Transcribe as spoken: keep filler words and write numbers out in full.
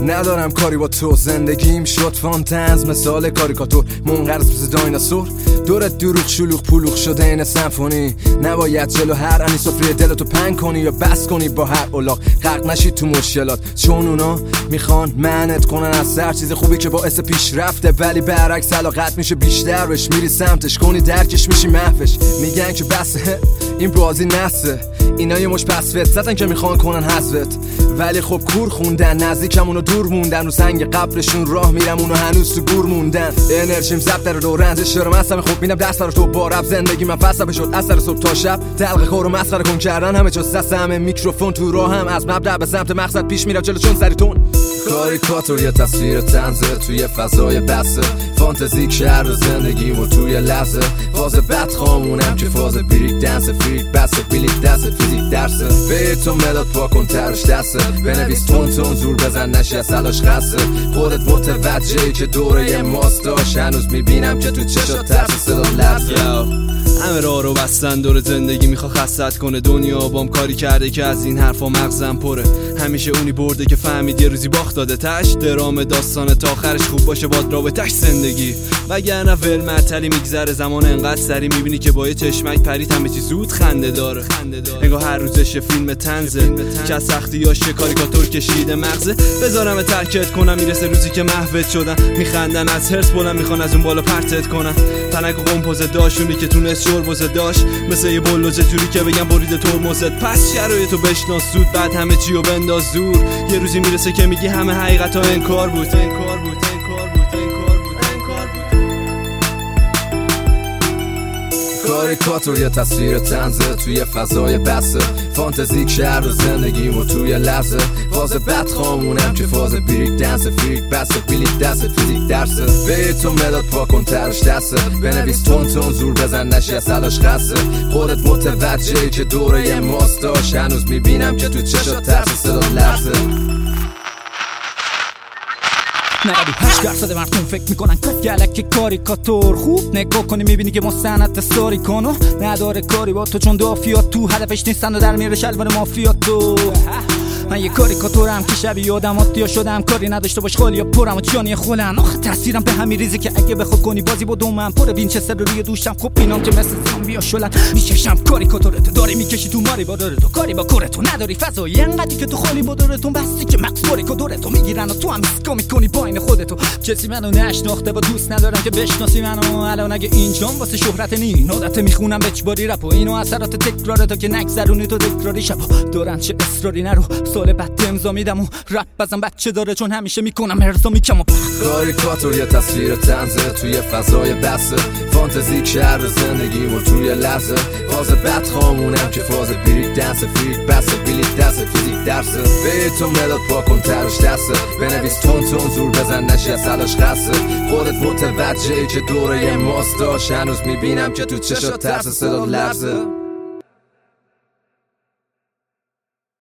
ندارم کاری با تو، زندگیم شد فانتزم مثال کاریکاتور، منقرض مثل دایناسور. دورت دروغ شلوغ پلوغ شده این سمفونی، نباید جلو هر انی سفره دلتو پنگ کنی یا بس کنی با هر اولاغ، غرق نشید تو مشکلات، چون اونا میخوان منت کنن از هر چیز خوبی که باعث پیشرفته، ولی برعکس علاقت میشه بیشتر بهش، میری سمتش کنی درکش میشی محوش. میگن که بسه این بازی نسه، اینا یه مش پسفت زدن که میخوان کنن حذفت، ولی خب کور خوندن، نزدیکمونو دور موندن، رو سنگ قبرشون راه میرم اونو هنوز تو گور موندن. انرژیم زب در دو رنج شرم هستم، خوب میدم دست رو تو با رب، زندگی من فلسفه شد از سر صبح تا شب، دلق خور و مسخره کن کردن همه جز دست همه، میکروفون تو راه هم، از مبدأ به سمت مقصد پیش میرم جلو چون سریتون. کاریکاتور یه تصویر طنزه توی فضای بسه، فانتزیک شهر و زندگیمو توی لحظه، فاز بد خامونم که فاز بریک دنس، فریک بسه بلیک دسته فیزیک درسه، به تو مداد پا کن ترش دسته، بنویس تون تون زور بزن نشی از سلاش خسته، خودت متوجهی که دوره یه ماست داشت، هنوز میبینم که تو چشات ترس صدا لحظه. همه راه رو بستن دور زندگی میخوا خستت کنه، دنیا بام کاری کرده که از این حرفا مغزم پره، همیشه اونی برده که فهمید یه روزی باخت داده تش، درام داستان تا آخرش خوب باشه باد رابطش زندگی، وگرنه ول معطلی میگذره زمان انقدر سری، میبینی که با یه چشمک پرید همه چی زود خنده داره، انگار هر روزش فیلم طنزه که از سختیاش کاریکاتور کشیده مغزه، بذارم ترکت کنم میرسه روزی که محوت شدن، میخندن از هرس بولم میخوان از اون بالا پرتت کنن، تنک و قمپوزه داشونی که تونست شوربوزه داشت، مثل یه بلوزه توری که بگم برید ترمزت، پس شرایطو بشناس زود بعد همه چی رو بنداز دور، یه روزی میرسه که میگی همه حقیقتا انکار بود انکار بود انکار بود انکار بود انکار بود. کاریکاتور یه تصویر طنزه توی فضای بسه، فانتزیک شهر و زندگیمو توی لحظه، فاز بد خامونم که فاز بریک دنس، فریک بسه بلیک دسته فیزیک درسه، به تو مداد پا کن ترش دسته، بنویس تون تون زور بزن نشی از سلاش خسته، خودت متوجهی که دوره یه ماست داشت، هنوز میبینم که تو چشات ترس صدا لحظه. نود و هشت درصد مردم فکر میکنن گلک کاریکاتور، خوب نگاه کنی میبینی که مستند استوری کنو نداره کاری با تو، چون دافیات تو هدفش نیستن و در میره شلوار مافیات تو. من یه کاریکاتورم که شبیه آدمات شدم، کاری نداشته باش خالی یا پرم و جانی خولم، آخه تاثیرم به همین ریزی که اگه بخواد کنی بازی با دومم، پر وینچستر روی دوشم، خب اینام که مثل زامبیا شلن میچشم، کاریکاتورت داری میکشی تو ماری با دارتو، کاری با کورتو نداری فضایی انقدی که تو خالی با دارتو، بستی که مکس کاریکاتورتو میگیرن و تو هم اسکا میکنی با این خودتو، کسی منو نشناخته و دوست ندارم که بشناسی منو، الان اگه اینجام واسه شهرت نی نادت میخونم بچباری رپ و اینو اثرات تکرار تو که نگذرونی تو تکراری شب دارن چه اصراری نرو، سال بعد امضا میدم و رپ بزن بچه داره چون همیشه میکنم ارضا میکم و کاریکاتور یه تصویر طنزه توی فضای بسه، فانتزیک شهر زندگیمو توی لحظه، فاز بد خامونم که فاز بریک دنس، فریک بسه بلیک دسته فیزیک درسه، به تو مداد پا کن ترش دسته، بنویس تون تون زور بزن نشی از سلاش خسته، خودت متوجهی که دوره یه ماست داشت، هنوز میبینم که تو چشات ترس صدا لحظه.